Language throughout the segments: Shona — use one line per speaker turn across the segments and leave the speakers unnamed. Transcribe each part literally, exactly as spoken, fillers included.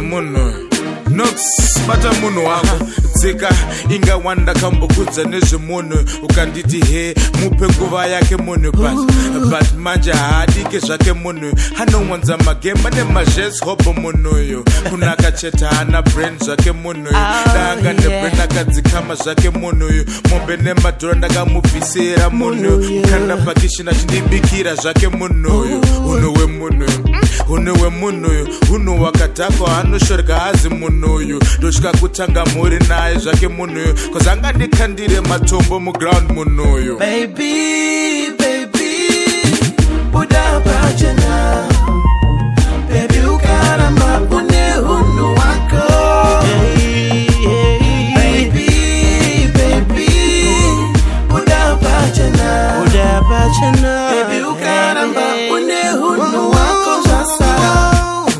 munhu Nox bata munhu wako tsika inga wanda kambokudza nezvemunhu ukanditi he mupe nguva yake munhu but but manje haadike zvake munhu anowanza magemba nemazhes hobo munhuyo kunaka cheta hana brain zvake munhuyo danga nebrain akadzikama zvake munhuyo mombe nemadhora ndakamubvisira munhuyo kanda pakishina chindibikira zvake munhuyo unhu wemunhuyo unhu wemunhuyo unhu wakadhakwa anoshorga hazi munhuyo ndosvika kutanga mhuri naye zvake munhuyo cause angandikandire matombo muground munhuyo
baby baby buda pachena baby ukaramba une unhu wako baby baby buda pachena buda pachena baby ukaramba une unhu wako zvasara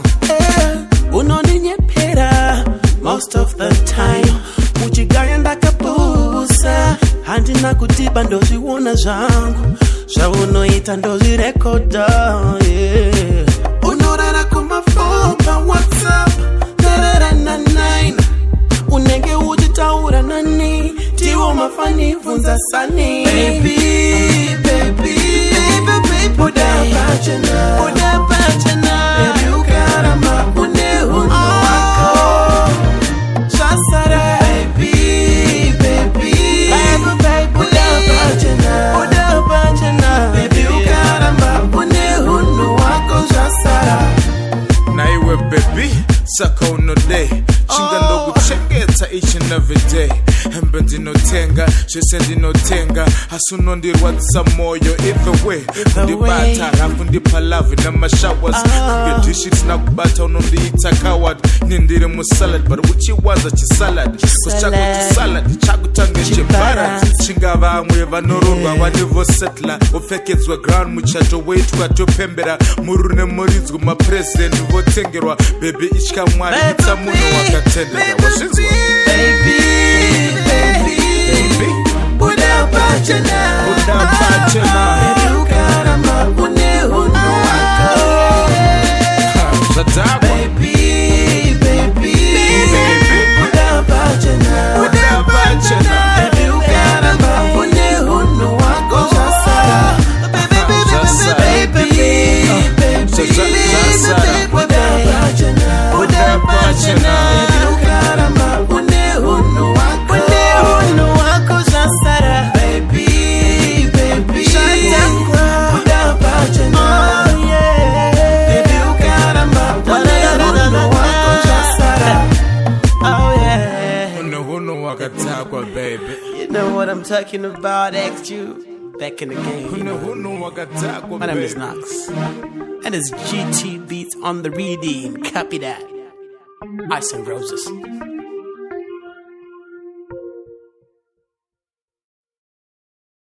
unoninyepera most of the time uchigaya ndakapusa handina kutiba ndozviona zvangu zvaunoita ndozvirekodha yeah. Unorara kumafomba whatsapp tararana nine unenge uchitaura nani tiwo mafanibvunza sani baby baby baby buda pachena buda pachena baby ukaramba une unhu wako zvasara baby baby baby buda pachena buda pachena baby ukaramba une unhu wako zvasara
naiwe baby saka unodei chinga ndokuchengetsa each and every day hembe ndinotenga zvese ndinotenga asi unondirwadzisa moyo either way undibata halafu ndipa love namashowers ngedishi tina kubata unondiita coward nindiri musalad but uchiwanza chisalad chako chisalad chakutange chebara chinga vamwe vanororwa vanivosetla upfekedzwa ground muchato weitwa topembera mururu nemuridzwa mapresident votengerwa baby itya mwari itsa munhu wakatendera wazvinzwa
baby baby baby buda pachena
buda pachena
baby ukaramba une unhu wako
zvataba
baby baby baby buda pachena buda pachena baby ukaramba une unhu wako zvasara baby baby baby baby buda pachena buda pachena baby ukaramba une unhu wako une unhu wako zvasara baby baby buda pachena baby ukaramba une unhu wako zvasara oh yeah
unhu unhu wakatakwa baby
you know what I'm talking about X you back in the game
unhu unhu wakatakwa
my name is Nox and it's G T Beats on the reading copy that Ice and Roses.